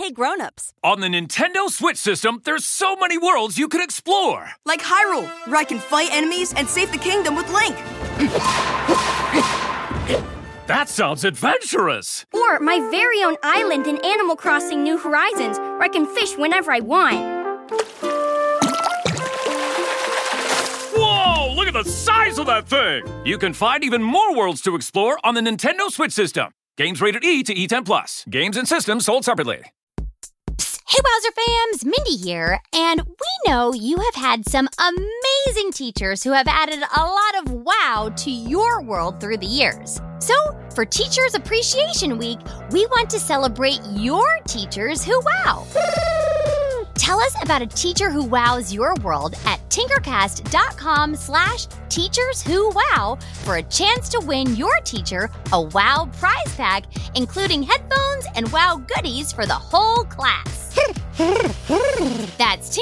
Hey, grown-ups. On the Nintendo Switch system, there's so many worlds you can explore. Like Hyrule, where I can fight enemies and save the kingdom with Link. That sounds adventurous. Or my very own island in Animal Crossing New Horizons, where I can fish whenever I want. Whoa, look at the size of that thing. You can find even more worlds to explore on the Nintendo Switch system. Games rated E to E10+. Games and systems sold separately. Hey, Wowzer fams, Mindy here, and we know you have had some amazing teachers who have added a lot of wow to your world through the years. So, for Teachers Appreciation Week, we want to celebrate your teachers who wow. Tell us about a teacher who wows your world at tinkercast.com/teacherswhowow for a chance to win your teacher a wow prize pack, including headphones and wow goodies for the whole class. That's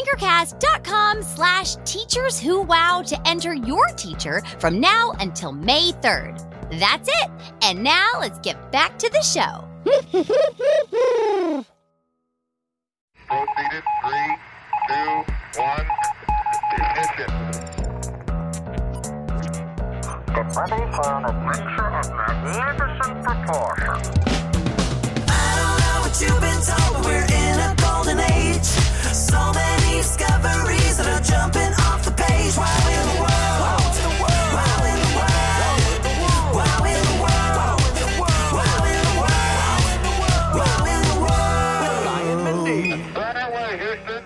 tinkercast.com/teacherswhowow to enter your teacher from now until May 3rd. That's it. And now let's get back to the show. Proceeded. 3, 2, 1. Ignition. Get ready for an adventure of magnificent proportions. I don't know what you've been told, but we're in a golden age. So many discoveries that are jumping off the page. Wow in the world. Wow in the world. Wow in the world. Wow in the world. Wow in the world. Wow in the world. With Ryan Mindy. Right away, Houston.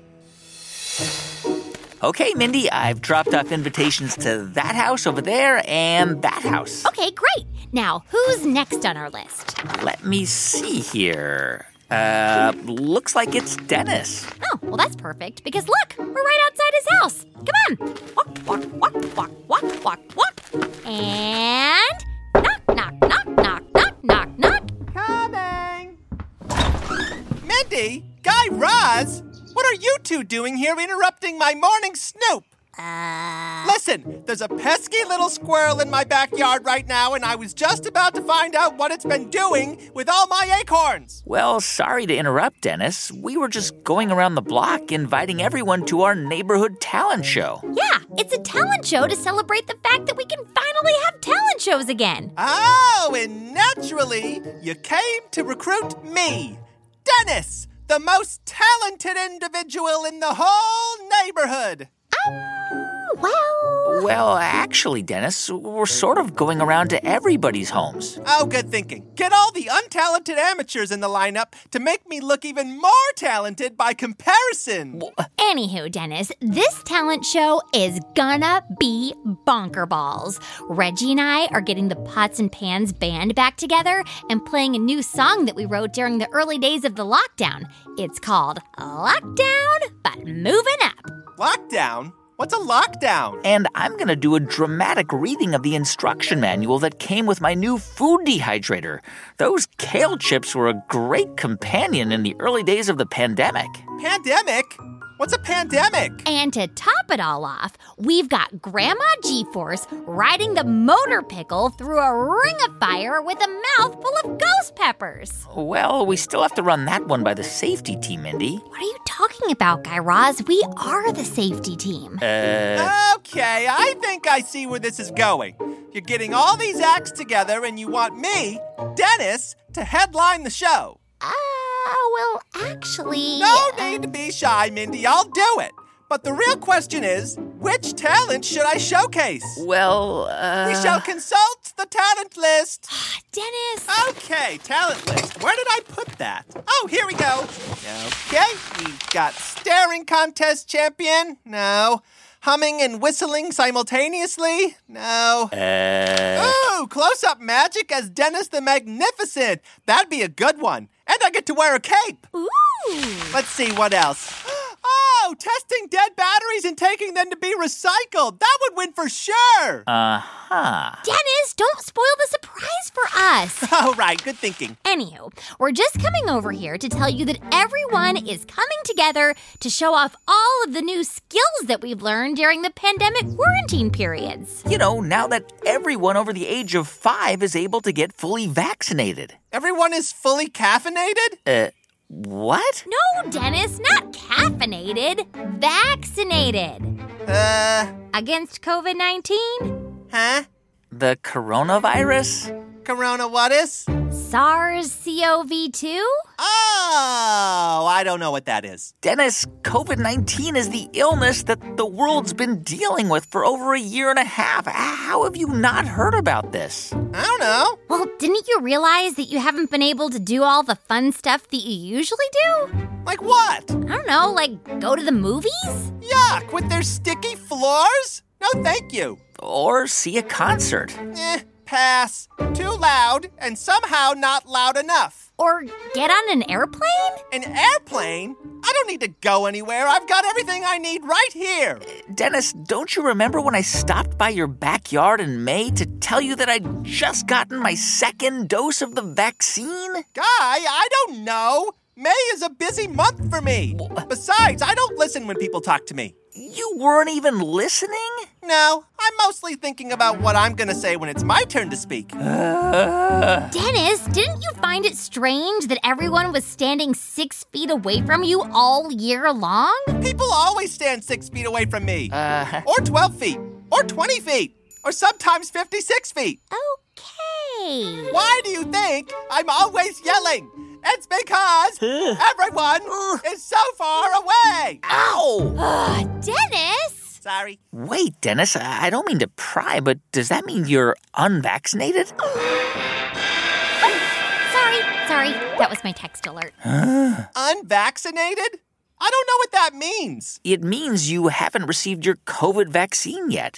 Okay, Mindy, I've dropped off invitations to that house over there and that house. Okay, great. Now, who's next on our list? Let me see here. Looks like it's Dennis. Oh, well, that's perfect, because look, we're right outside his house. Come on. Walk, walk, walk, walk, walk, walk, walk. And knock, knock, knock, knock, knock, knock, knock. Coming! Mindy, Guy Raz, what are you two doing here interrupting my morning snoop? Listen, there's a pesky little squirrel in my backyard right now, and I was just about to find out what it's been doing with all my acorns. Well, sorry to interrupt, Dennis. We were just going around the block inviting everyone to our neighborhood talent show. Yeah, it's a talent show to celebrate the fact that we can finally have talent shows again. Oh, and naturally, you came to recruit me, Dennis, the most talented individual in the whole neighborhood. Well, actually, Dennis, we're sort of going around to everybody's homes. Oh, good thinking. Get all the untalented amateurs in the lineup to make me look even more talented by comparison. Anywho, Dennis, this talent show is gonna be bonker balls. Reggie and I are getting the Pots and Pans band back together and playing a new song that we wrote during the early days of the lockdown. It's called Lockdown, but moving up. Lockdown? What's a lockdown? And I'm going to do a dramatic reading of the instruction manual that came with my new food dehydrator. Those kale chips were a great companion in the early days of the pandemic. Pandemic? What's a pandemic? And to top it all off, we've got Grandma G-Force riding the motor pickle through a ring of fire with a mouthful of ghost peppers. Well, we still have to run that one by the safety team, Mindy. What are you talking about, Guy Raz? We are the safety team. Okay, I think I see where this is going. You're getting all these acts together and you want me, Dennis, to headline the show. Well, actually... No need to be shy, Mindy. I'll do it. But the real question is, which talent should I showcase? Well, We shall consult the talent list. Dennis! Okay, talent list. Where did I put that? Oh, here we go. Okay, we've got staring contest champion. No. Humming and whistling simultaneously? No. Ooh, close-up magic as Dennis the Magnificent. That'd be a good one. And I get to wear a cape. Ooh. Let's see what else. Oh, testing dead batteries and taking them to be recycled. That would win for sure. Dennis, don't spoil the surprise for us. Oh, right. Good thinking. Anywho, we're just coming over here to tell you that everyone is coming together to show off all of the new skills that we've learned during the pandemic quarantine periods. You know, now that everyone over the age of 5 is able to get fully vaccinated. Everyone is fully caffeinated? What? No, Dennis, not caffeinated. Vaccinated. Against COVID-19? Huh? The coronavirus? Corona what is? SARS-CoV-2? Oh, I don't know what that is. Dennis, COVID-19 is the illness that the world's been dealing with for over a year and a half. How have you not heard about this? I don't know. Well, didn't you realize that you haven't been able to do all the fun stuff that you usually do? Like what? I don't know, like go to the movies? Yuck, with their sticky floors? No, thank you. Or see a concert? Pass. Too loud and somehow not loud enough. Or get on an airplane? An airplane? I don't need to go anywhere. I've got everything I need right here. Dennis, don't you remember when I stopped by your backyard in May to tell you that I'd just gotten my second dose of the vaccine? Guy, I don't know. May is a busy month for me. Besides, I don't listen when people talk to me. You weren't even listening? No, I'm mostly thinking about what I'm going to say when it's my turn to speak. Dennis, didn't you find it strange that everyone was standing 6 feet away from you all year long? People always stand 6 feet away from me. Or 12 feet. Or 20 feet. Or sometimes 56 feet. Okay. Why do you think I'm always yelling? It's because everyone is so far away. Ow! Dennis! Sorry. Wait, Dennis, I don't mean to pry, but does that mean you're unvaccinated? Sorry. That was my text alert. Unvaccinated? I don't know what that means. It means you haven't received your COVID vaccine yet.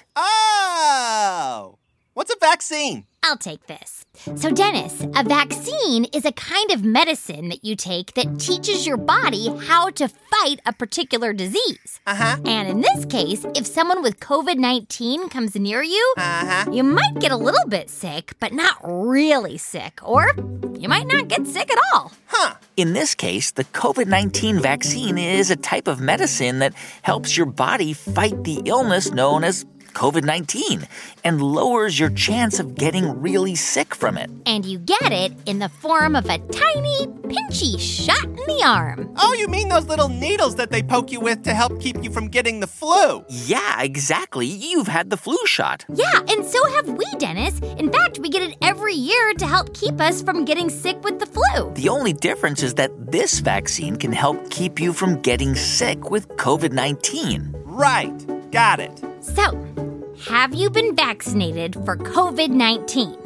Oh. What's a vaccine? I'll take this. So, Dennis, a vaccine is a kind of medicine that you take that teaches your body how to fight a particular disease. And in this case, if someone with COVID-19 comes near you, you might get a little bit sick, but not really sick. Or you might not get sick at all. In this case, the COVID-19 vaccine is a type of medicine that helps your body fight the illness known as COVID-19 and lowers your chance of getting really sick from it. And you get it in the form of a tiny, pinchy shot in the arm. Oh, you mean those little needles that they poke you with to help keep you from getting the flu? Yeah, exactly. You've had the flu shot. Yeah, and so have we, Dennis. In fact, we get it every year to help keep us from getting sick with the flu. The only difference is that this vaccine can help keep you from getting sick with COVID-19. Right. Got it. So, have you been vaccinated for COVID-19?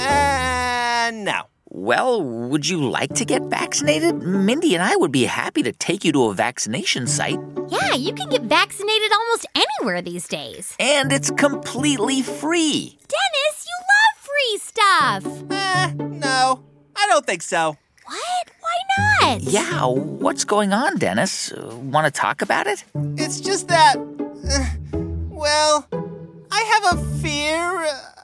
No. Well, would you like to get vaccinated? Mindy and I would be happy to take you to a vaccination site. Yeah, you can get vaccinated almost anywhere these days. And it's completely free. Dennis, you love free stuff. No. I don't think so. What? Why not? Yeah, what's going on, Dennis? Want to talk about it? It's just that, well, I have a fear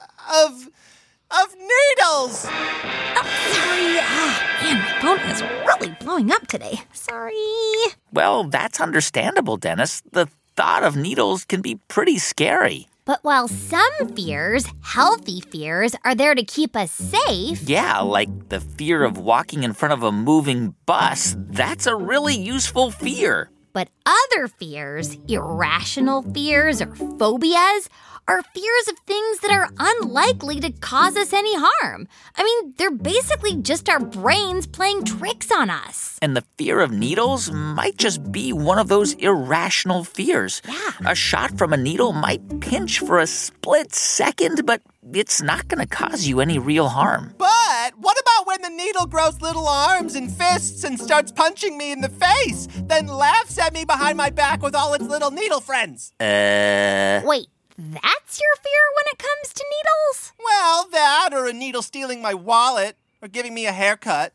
of needles. Sorry. Man, my phone is really blowing up today. Sorry. Well, that's understandable, Dennis. The thought of needles can be pretty scary. But while some fears, healthy fears, are there to keep us safe... Yeah, like the fear of walking in front of a moving bus. That's a really useful fear. But other fears, irrational fears or phobias, are fears of things that are unlikely to cause us any harm. I mean, they're basically just our brains playing tricks on us. And the fear of needles might just be one of those irrational fears. Yeah. A shot from a needle might pinch for a split second, but it's not going to cause you any real harm. But what about when the needle grows little arms and fists and starts punching me in the face, then laughs at me behind my back with all its little needle friends? Wait, that's your fear when it comes to needles? Well, that or a needle stealing my wallet or giving me a haircut.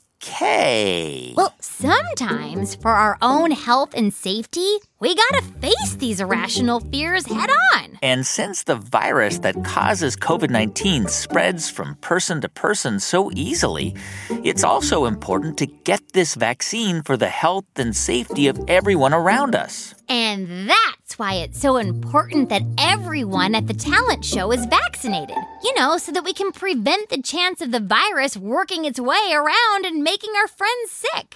Okay. Well, sometimes for our own health and safety, we gotta face these irrational fears head on. And since the virus that causes COVID-19 spreads from person to person so easily, it's also important to get this vaccine for the health and safety of everyone around us. And that's why it's so important that everyone at the talent show is vaccinated. You know, so that we can prevent the chance of the virus working its way around and making our friends sick.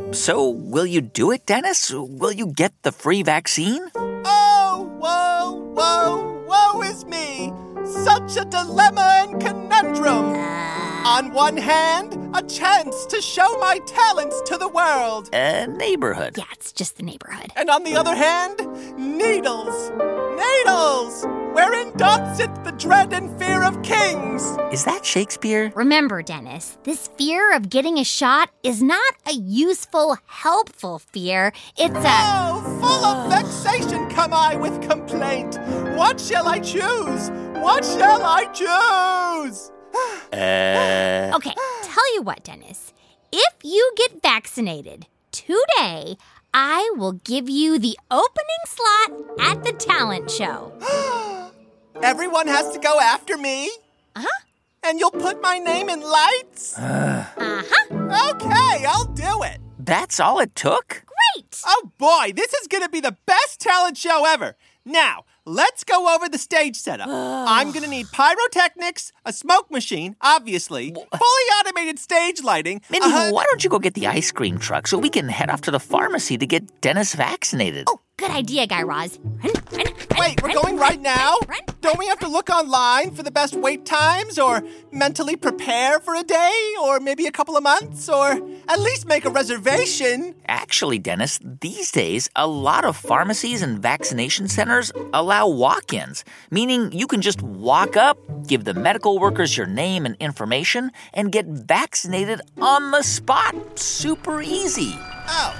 So, will you do it, Dennis? Will you get the free vaccine? Oh, woe is me. Such a dilemma and conundrum. On one hand, a chance to show my talents to the world. Neighborhood. Yeah, it's just the neighborhood. And on the other hand, needles. Needles! Wherein doth sit the dread and fear of kings. Is that Shakespeare? Remember, Dennis, this fear of getting a shot is not a useful, helpful fear. It's Oh, full of vexation come I with complaint. What shall I choose? What shall I choose? Okay, tell you what, Dennis. If you get vaccinated today, I will give you the opening slot at the talent show. Everyone has to go after me? Uh-huh. And you'll put my name in lights? Uh-huh. Okay, I'll do it. That's all it took? Great! Oh boy, this is going to be the best talent show ever. Now, let's go over the stage setup. I'm going to need pyrotechnics, a smoke machine, obviously, fully automated stage lighting. Mindy, why don't you go get the ice cream truck so we can head off to the pharmacy to get Dennis vaccinated? Oh, good idea, Guy Raz. Wait, we're going right now? Don't we have to look online for the best wait times or mentally prepare for a day or maybe a couple of months or at least make a reservation? Actually, Dennis, these days, a lot of pharmacies and vaccination centers allow walk-ins, meaning you can just walk up, give the medical workers your name and information, and get vaccinated on the spot. Super easy. Oh.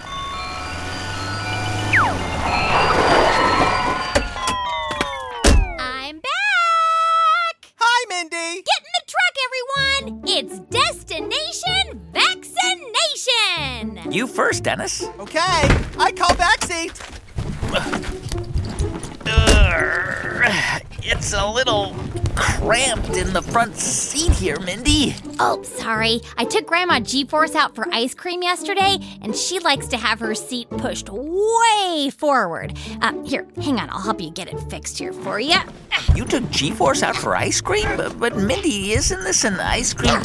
I'm back! Hi, Mindy. Get in the truck, everyone! It's Destination Vaccination! You first, Dennis. Okay, I call backseat. It's a little cramped in the front seat here, Mindy. Oh, sorry. I took Grandma G-Force out for ice cream yesterday, and she likes to have her seat pushed way forward. Here, hang on. I'll help you get it fixed here for you. You took G-Force out for ice cream? But Mindy, isn't this an ice cream?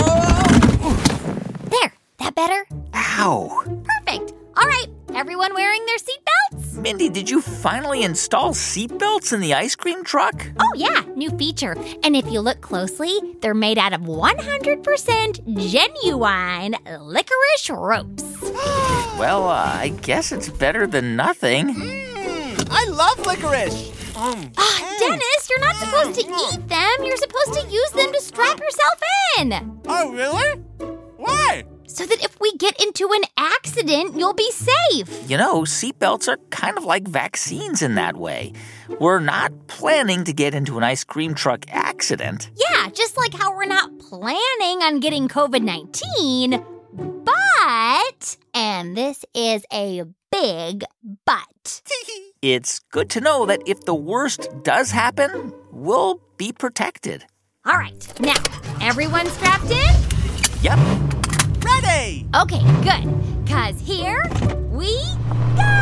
There. That better? Ow. Perfect. All right. Everyone wearing their seatbelts? Mindy, did you finally install seatbelts in the ice cream truck? Oh, yeah. New feature. And if you look closely, they're made out of 100% genuine licorice ropes. Well, I guess it's better than nothing. I love licorice. Dennis, you're not supposed to eat them. You're supposed to use them to strap yourself in. Oh, really? Why? So that if we get into an accident, you'll be safe. You know, seatbelts are kind of like vaccines in that way. We're not planning to get into an ice cream truck accident. Yeah, just like how we're not planning on getting COVID-19, but, and this is a big but. It's good to know that if the worst does happen, we'll be protected. All right, now, everyone strapped in? Yep. Ready! Okay, good, 'cause here we go!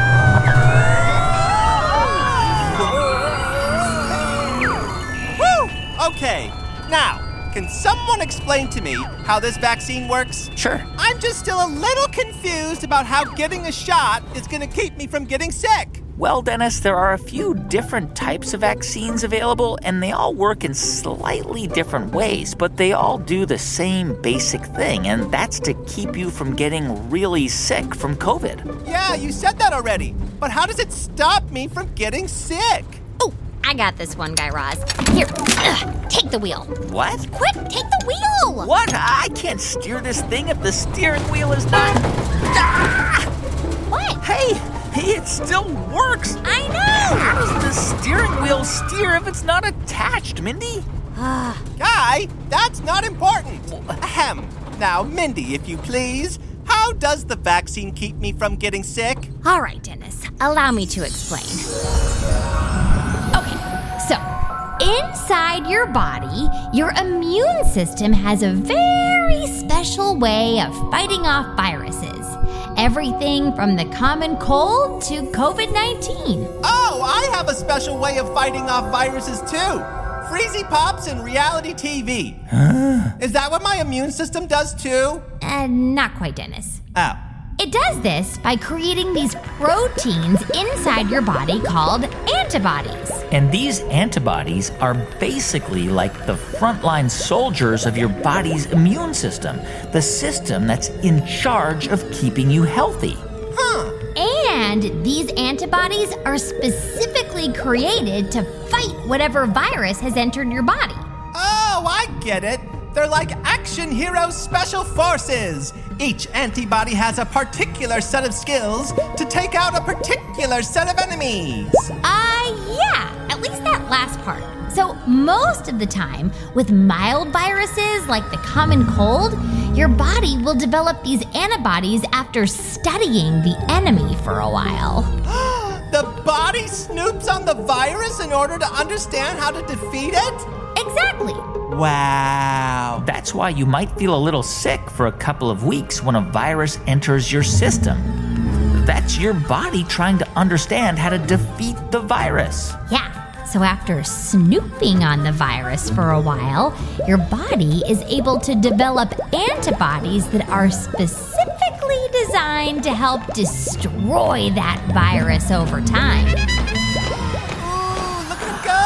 Woo! Okay, now, can someone explain to me how this vaccine works? Sure. I'm just still a little confused about how getting a shot is going to keep me from getting sick. Well, Dennis, there are a few different types of vaccines available, and they all work in slightly different ways, but they all do the same basic thing, and that's to keep you from getting really sick from COVID. Yeah, you said that already. But how does it stop me from getting sick? Oh, I got this one, Guy Raz. Here, take the wheel. What? Quick, take the wheel! What? I can't steer this thing if the steering wheel is not... Ah! What? Hey, it still works. I know! How does the steering wheel steer if it's not attached, Mindy? Guy, that's not important. Ahem. Now, Mindy, if you please, how does the vaccine keep me from getting sick? All right, Dennis, allow me to explain. Okay, so inside your body, your immune system has a very special way of fighting off viruses. Everything from the common cold to COVID-19. Oh, I have a special way of fighting off viruses too. Freezy Pops and reality TV. Is that what my immune system does too? Not quite, Dennis. Oh. It It does this by creating these proteins inside your body called antibodies. And these antibodies are basically like the frontline soldiers of your body's immune system, the system that's in charge of keeping you healthy. And these antibodies are specifically created to fight whatever virus has entered your body. Oh, I get it. They're like action hero special forces. Each antibody has a particular set of skills to take out a particular set of enemies. Yeah, at least that last part. So most of the time, with mild viruses like the common cold, your body will develop these antibodies after studying the enemy for a while. The body snoops on the virus in order to understand how to defeat it? Exactly. Wow. That's why you might feel a little sick for a couple of weeks when a virus enters your system. That's your body trying to understand how to defeat the virus. Yeah. So after snooping on the virus for a while, your body is able to develop antibodies that are specifically designed to help destroy that virus over time. Ooh, look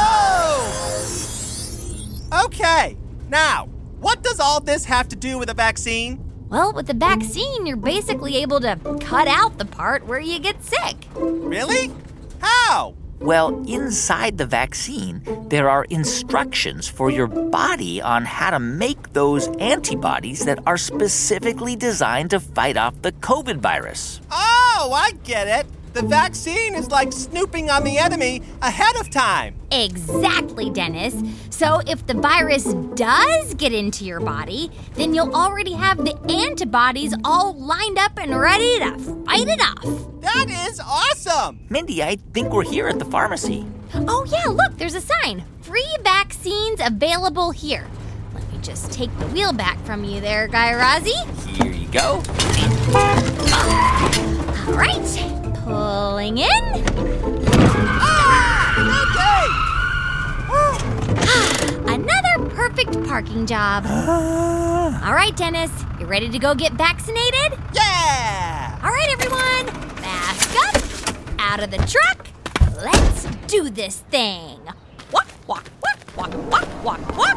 at go! Okay, now, what does all this have to do with a vaccine? Well, with the vaccine, you're basically able to cut out the part where you get sick. Really? How? Well, inside the vaccine, there are instructions for your body on how to make those antibodies that are specifically designed to fight off the COVID virus. Oh, I get it. The vaccine is like snooping on the enemy ahead of time. Exactly, Dennis. So if the virus does get into your body, then you'll already have the antibodies all lined up and ready to fight it off. That is awesome. Mindy, I think we're here at the pharmacy. Oh, yeah, look, there's a sign. Free vaccines available here. Let me just take the wheel back from you there, Guy Razzie. Here you go. All right. Pulling in. Another perfect parking job. All right, Dennis, you ready to go get vaccinated? Yeah! All right, everyone, mask up, out of the truck. Let's do this thing. Walk, walk, walk, walk, walk, walk, walk.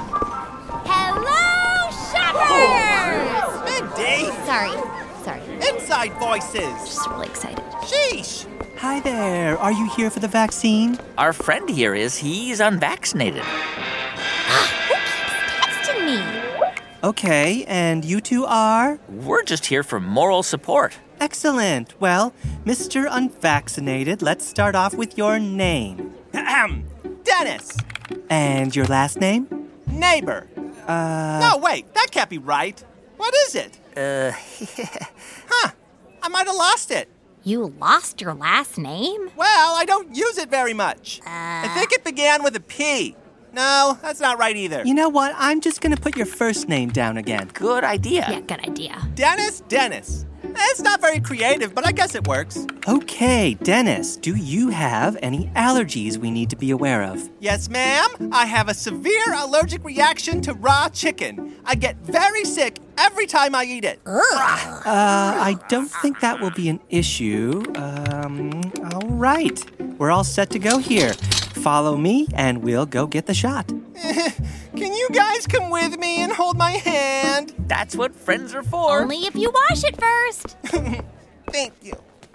Hello, shoppers! Mindy! Sorry. Inside voices. Just really excited. Sheesh. Hi there. Are you here for the vaccine? Our friend here he's unvaccinated. Who keeps texting me? Okay, and you two are? We're just here for moral support. Excellent. Well, Mr. Unvaccinated, let's start off with your name. Dennis. And your last name? Neighbor. No, wait, that can't be right. What is it? Huh, I might have lost it. You lost your last name? Well, I don't use it very much. I think it began with a P. No, that's not right either. You know what? I'm just going to put your first name down again. Good idea. Yeah, good idea. Dennis. It's not very creative, but I guess it works. Okay, Dennis, do you have any allergies we need to be aware of? Yes, ma'am. I have a severe allergic reaction to raw chicken. I get very sick every time I eat it. I don't think that will be an issue. All right. We're all set to go here. Follow me, and we'll go get the shot. Can you guys come with me and hold my hand? That's what friends are for. Only if you wash it first. Thank you.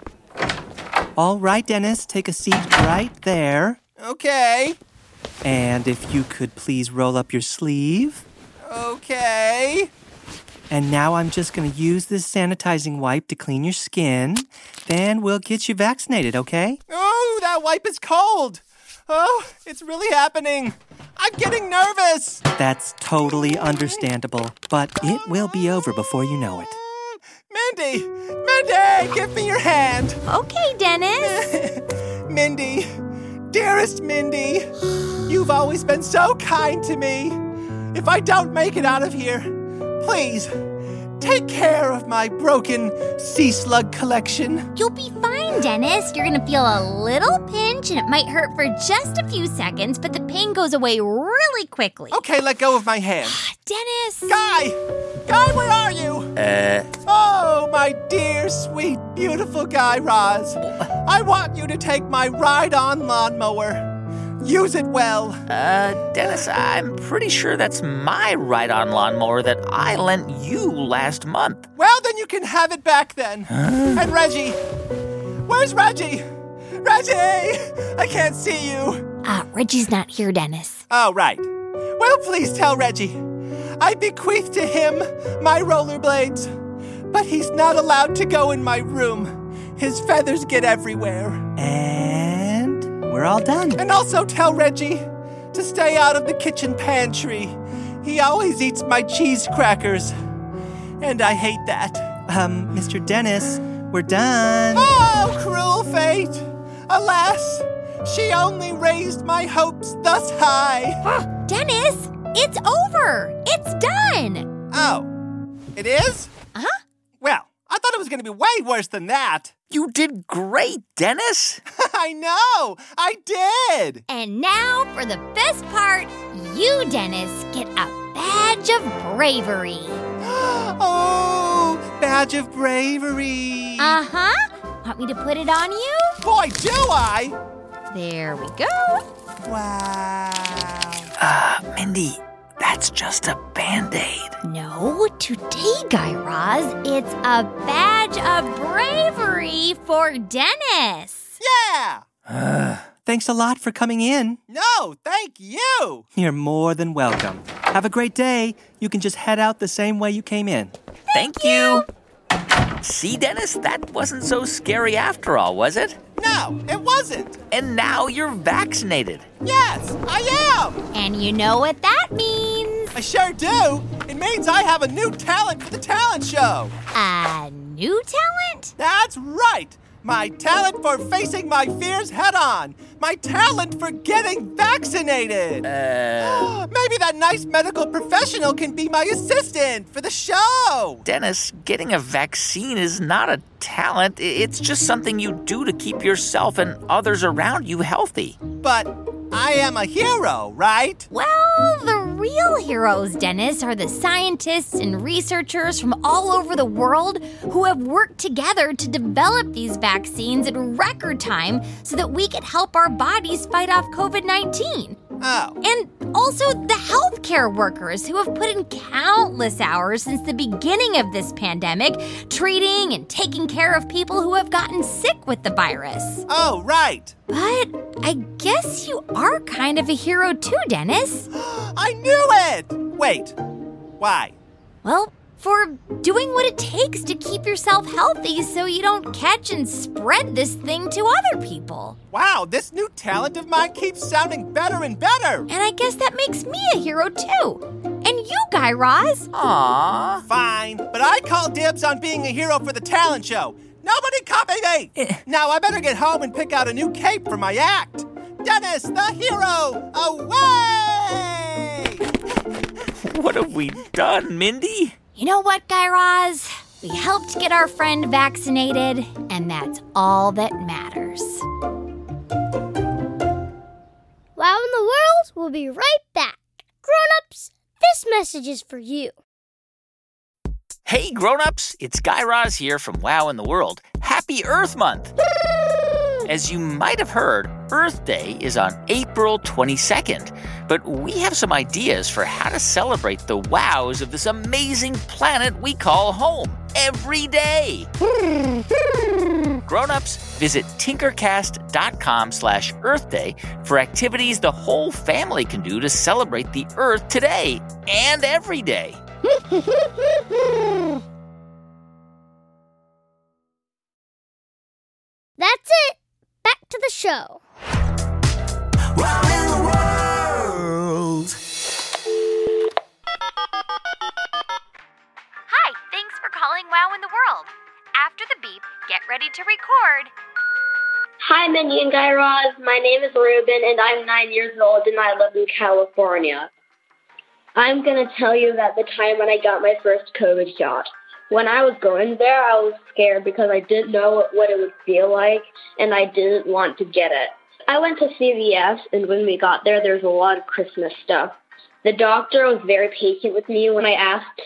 All right, Dennis, take a seat right there. Okay. And if you could please roll up your sleeve. Okay. And now I'm just going to use this sanitizing wipe to clean your skin. Then we'll get you vaccinated, okay? Oh, that wipe is cold. Oh, it's really happening. I'm getting nervous. That's totally understandable, but it will be over before you know it. Mindy, give me your hand. Okay, Dennis. Mindy, dearest Mindy, you've always been so kind to me. If I don't make it out of here, please take care of my broken sea slug collection. You'll be fine, Dennis. You're going to feel a little pinch, and it might hurt for just a few seconds, but the pain goes away really quickly. Okay, let go of my hand. Dennis! Guy, Guy, where are you? Oh, my dear, sweet, beautiful Guy Raz. I want you to take my ride-on lawnmower. Use it well. Dennis, I'm pretty sure that's my ride-on lawnmower that I lent you last month. Well, then you can have it back then. And Reggie. Where's Reggie? Reggie! I can't see you. Reggie's not here, Dennis. Oh, right. Well, please tell Reggie. I bequeath to him my rollerblades, but he's not allowed to go in my room. His feathers get everywhere. And we're all done. And also tell Reggie to stay out of the kitchen pantry. He always eats my cheese crackers, and I hate that. Mr. Dennis, we're done. Oh, cruel fate! Alas, she only raised my hopes thus high. Dennis, it's over. It's done. Oh, it is? Uh-huh. Well, I thought it was going to be way worse than that. You did great, Dennis. I know, I did. And now for the best part, you, Dennis, get a badge of bravery. Oh, badge of bravery. Uh-huh. Want me to put it on you? Boy, do I. There we go. Wow. Mindy, that's just a Band-Aid. No, today, Guy Raz, it's a badge of bravery for Dennis. Yeah. Thanks a lot for coming in. No, thank you. You're more than welcome. Have a great day. You can just head out the same way you came in. Thank you. See, Dennis, that wasn't so scary after all, was it? No, it wasn't. And now you're vaccinated. Yes, I am. And you know what that means. I sure do. It means I have a new talent for the talent show. A new talent? That's right. My talent for facing my fears head on. My talent for getting vaccinated. Maybe that nice medical professional can be my assistant for the show. Dennis, getting a vaccine is not a talent. It's just something you do to keep yourself and others around you healthy. But I am a hero, right? Well, the real heroes, Dennis, are the scientists and researchers from all over the world who have worked together to develop these vaccines in record time so that we could help our bodies fight off COVID-19. Oh. And also the healthcare workers who have put in countless hours since the beginning of this pandemic treating and taking care of people who have gotten sick with the virus. Oh, right. But I guess you are kind of a hero too, Dennis. I knew it! Wait, why? Well, for doing what it takes to keep yourself healthy so you don't catch and spread this thing to other people. Wow, this new talent of mine keeps sounding better and better. And I guess that makes me a hero too. And you, Guy Raz. Aww. Fine, but I call dibs on being a hero for the talent show. Nobody copy me! Now I better get home and pick out a new cape for my act. Dennis, the hero, away! What have we done, Mindy? You know what, Guy Raz? We helped get our friend vaccinated, and that's all that matters. Wow in the World will be right back. Grown-ups, this message is for you. Hey, grown-ups, it's Guy Raz here from Wow in the World. Happy Earth Month! As you might have heard, Earth Day is on April 22nd, but we have some ideas for how to celebrate the wows of this amazing planet we call home every day. Grown-ups, visit tinkercast.com/Earth Day for activities the whole family can do to celebrate the Earth today and every day. That's it. Back to the show. Wow in the world. Hi, thanks for calling Wow in the World. After the beep, get ready to record. Hi, Mindy and Guy Raz. My name is Ruben, and I'm 9 years old, and I live in California. I'm going to tell you about the time when I got my first COVID shot. When I was going there, I was scared because I didn't know what it would feel like, and I didn't want to get it. I went to CVS, and when we got there was a lot of Christmas stuff. The doctor was very patient with me when I asked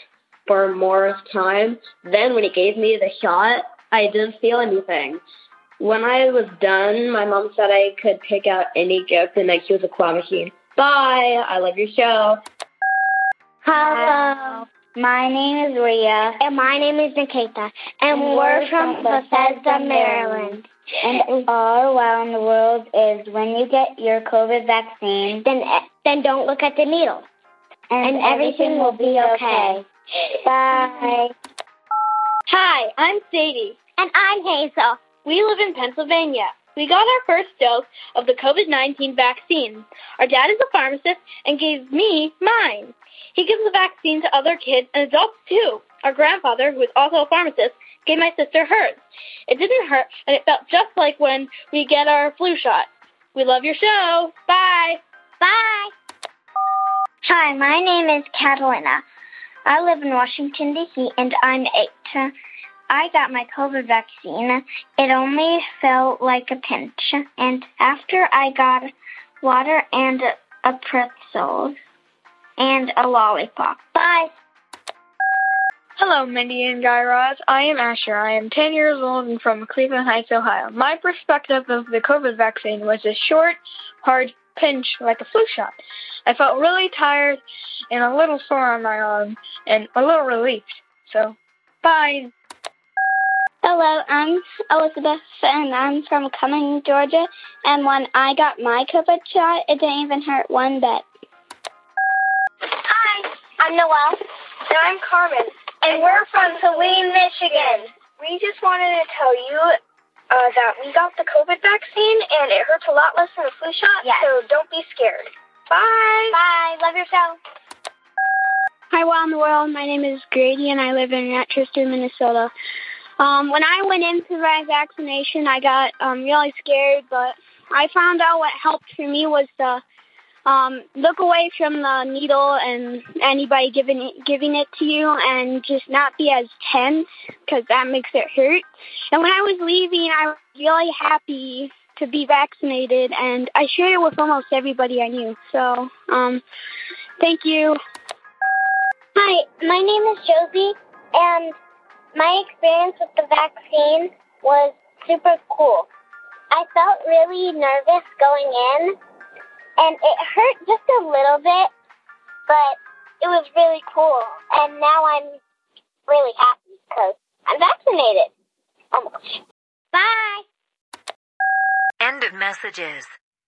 for more time. Then when he gave me the shot, I didn't feel anything. When I was done, my mom said I could pick out any gift and that she was a claw machine. Bye. I love your show. Hello. My name is Rhea. And my name is Nikita. And we're from Bethesda, Maryland. And our wow in the world is when you get your COVID vaccine, then don't look at the needle. And everything will be okay. Bye. Hi, I'm Sadie. And I'm Hazel. We live in Pennsylvania. We got our first dose of the COVID-19 vaccine. Our dad is a pharmacist and gave me mine. He gives the vaccine to other kids and adults, too. Our grandfather, who is also a pharmacist, gave my sister hers. It didn't hurt, and it felt just like when we get our flu shot. We love your show. Bye. Bye. Hi, my name is Catalina. I live in Washington, D.C., and I'm 8. I got my COVID vaccine. It only felt like a pinch. And after I got water and a pretzel and a lollipop. Bye. Hello, Mindy and Guy Raz. I am Asher. I am 10 years old and from Cleveland Heights, Ohio. My perspective of the COVID vaccine was a short, hard pinch like a flu shot. I felt really tired and a little sore on my arm and a little relieved. So, bye. Hello, I'm Elizabeth, and I'm from Cumming, Georgia. And when I got my COVID shot, it didn't even hurt one bit. Hi, I'm Noelle. And I'm Carmen. And we're from Saline, Michigan. We just wanted to tell you that we got the COVID vaccine, and it hurts a lot less than a flu shot, so don't be scared. Bye. Bye. Love your show. Hi, Wow in the World. My name is Grady, and I live in Rochester, Minnesota. When I went in for my vaccination, I got really scared, but I found out what helped for me was to look away from the needle and anybody giving it to you and just not be as tense because that makes it hurt. And when I was leaving, I was really happy to be vaccinated, and I shared it with almost everybody I knew. So, thank you. Hi, my name is Josie, and my experience with the vaccine was super cool. I felt really nervous going in, and it hurt just a little bit, but it was really cool. And now I'm really happy because I'm vaccinated. Almost. Bye. End of messages.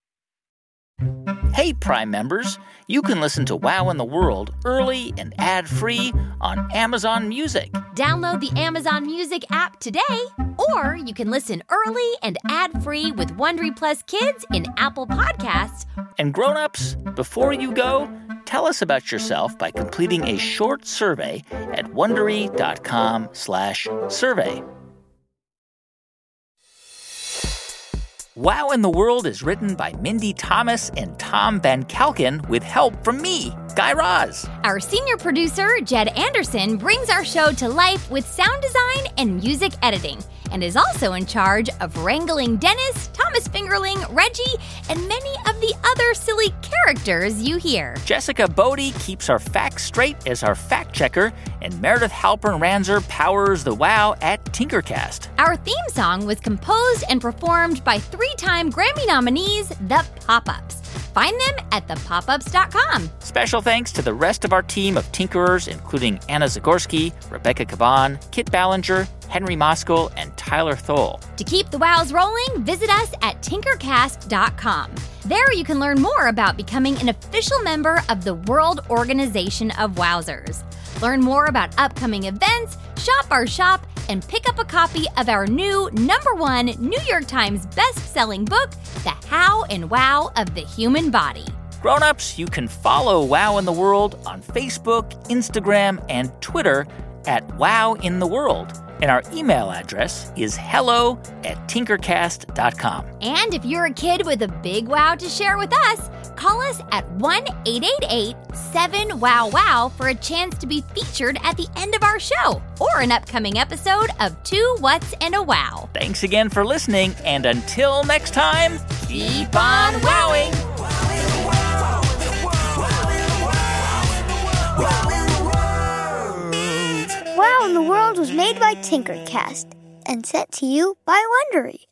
Hey, Prime members, you can listen to Wow in the World early and ad-free on Amazon Music. Download the Amazon Music app today, or you can listen early and ad-free with Wondery Plus Kids in Apple Podcasts. And grown-ups, before you go, tell us about yourself by completing a short survey at Wondery.com/survey. Wow in the World is written by Mindy Thomas and Tom Van Kalken with help from me, Guy Raz. Our senior producer, Jed Anderson, brings our show to life with sound design and music editing and is also in charge of wrangling Dennis, Thomas Fingerling, Reggie, and many of the other silly characters you hear. Jessica Bodie keeps our facts straight as our fact checker, and Meredith Halpern-Ranzer powers the wow at Tinkercast. Our theme song was composed and performed by 3-time Grammy nominees, The Pop-Ups. Find them at thepopups.com. Special thanks to the rest of our team of tinkerers, including Anna Zagorski, Rebecca Caban, Kit Ballinger, Henry Moskal, and Tyler Thole. To keep the wows rolling, visit us at tinkercast.com. There you can learn more about becoming an official member of the World Organization of Wowzers. Learn more about upcoming events, shop our shop, and pick up a copy of our new #1 New York Times best-selling book, The How and Wow of the Human Body. Grown-ups, you can follow Wow in the World on Facebook, Instagram, and Twitter at Wow in the World. And our email address is hello@tinkercast.com. And if you're a kid with a big wow to share with us, call us at 1-888-7-WOW-WOW for a chance to be featured at the end of our show or an upcoming episode of Two Whats and a Wow. Thanks again for listening, and until next time, keep on wowing! Wow in the world. Wow in the World was made by Tinkercast and sent to you by Wondery.